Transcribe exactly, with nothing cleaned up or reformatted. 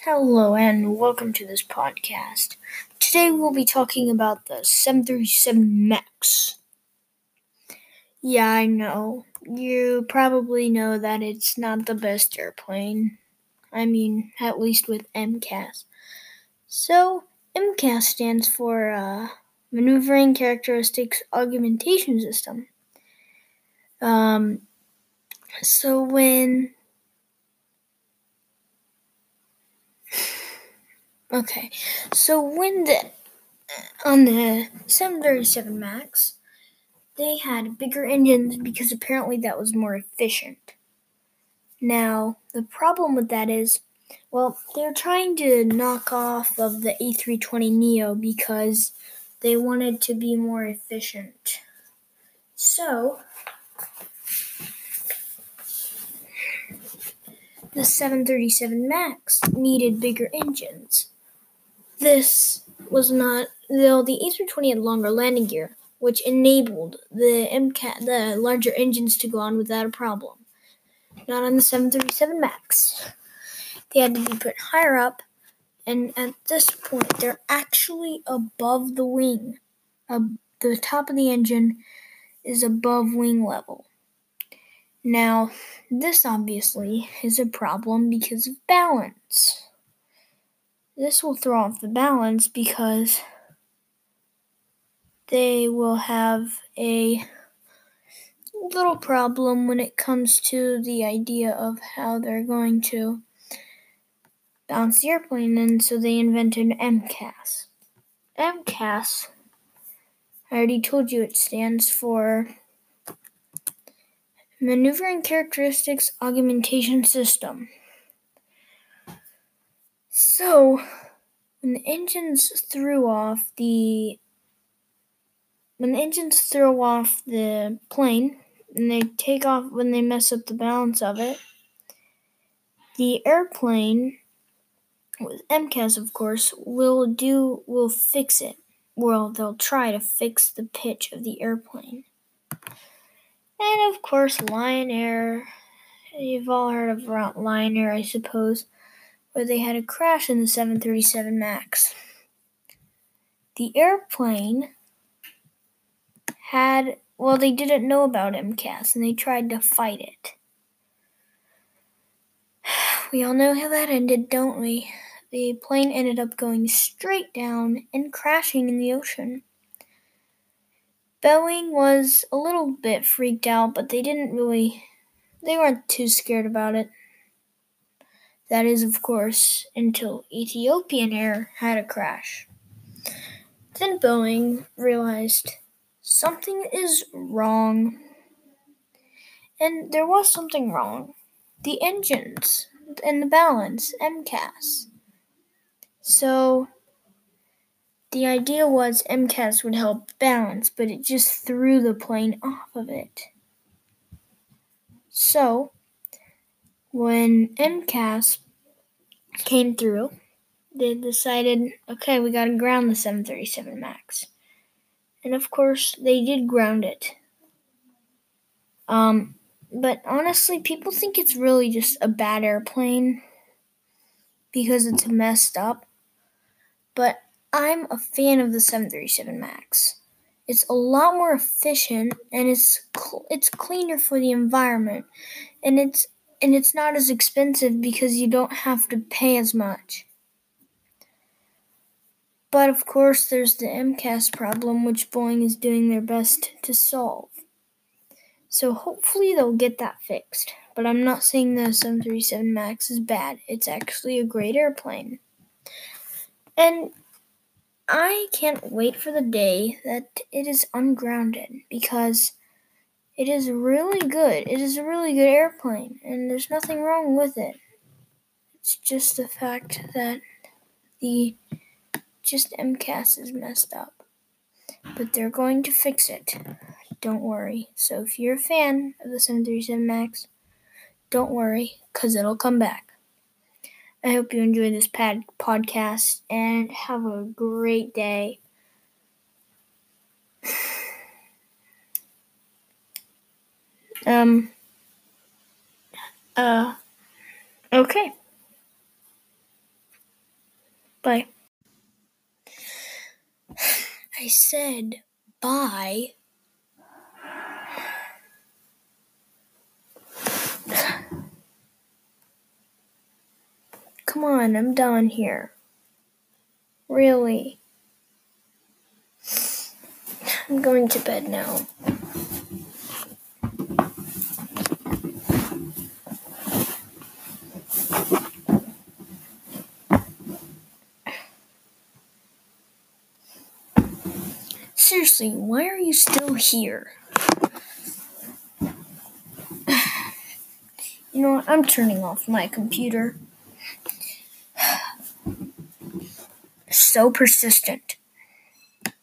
Hello and welcome to this podcast. Today we'll be talking about the seven thirty-seven MAX. Yeah, I know. You probably know that it's not the best airplane. I mean, at least with M C A S. So, M C A S stands for uh, Maneuvering Characteristics Augmentation System. Um, so when Okay, so when the on the seven thirty-seven MAX, they had bigger engines because apparently that was more efficient. Now, the problem with that is, well, they're trying to knock off of the A three twenty neo because they wanted to be more efficient. So, the seven thirty-seven MAX needed bigger engines. This was not, though the A three twenty had longer landing gear, which enabled the M C A S, the larger engines to go on without a problem. Not on the seven thirty-seven MAX. They had to be put higher up, and at this point, they're actually above the wing. Uh, the top of the engine is above wing level. Now, this obviously is a problem because of balance. This will throw off the balance because they will have a little problem when it comes to the idea of how they're going to balance the airplane, and so they invented M C A S. M C A S, I already told you it stands for Maneuvering Characteristics Augmentation System. So, when the engines threw off the when the engines throw off the plane and they take off when they mess up the balance of it, the airplane with M C A S, of course, will do will fix it. Well, they'll try to fix the pitch of the airplane. And of course, Lion Air. You've all heard of Lion Air, I suppose, where they had a crash in the seven thirty-seven MAX. The airplane had, well, they didn't know about M C A S, and they tried to fight it. We all know how that ended, don't we? The plane ended up going straight down and crashing in the ocean. Boeing was a little bit freaked out, but they didn't really, they weren't too scared about it. That is, of course, until Ethiopian Air had a crash. Then Boeing realized something is wrong. And there was something wrong. The engines and the balance, M C A S. So, the idea was M C A S would help balance, but it just threw the plane off of it. So, when M C A S came through, they decided, okay, we gotta ground the seven thirty-seven MAX. And of course, they did ground it. Um, but honestly, people think it's really just a bad airplane because it's messed up. But I'm a fan of the seven thirty-seven MAX. It's a lot more efficient, and it's cl- it's cleaner for the environment, and it's and it's not as expensive because you don't have to pay as much. But of course, there's the M C A S problem, which Boeing is doing their best to solve. So hopefully they'll get that fixed. But I'm not saying the seven thirty-seven MAX is bad. It's actually a great airplane. And I can't wait for the day that it is ungrounded because it is really good. It is a really good airplane, and there's nothing wrong with it. It's just the fact that the just M C A S is messed up. But they're going to fix it. Don't worry. So if you're a fan of the seven thirty-seven MAX, don't worry, because it'll come back. I hope you enjoy this pad- podcast and have a great day. Um, uh, okay. Bye. I said bye. Come on, I'm done here. Really. I'm going to bed now. Seriously, why are you still here? You know what? I'm turning off my computer. So persistent.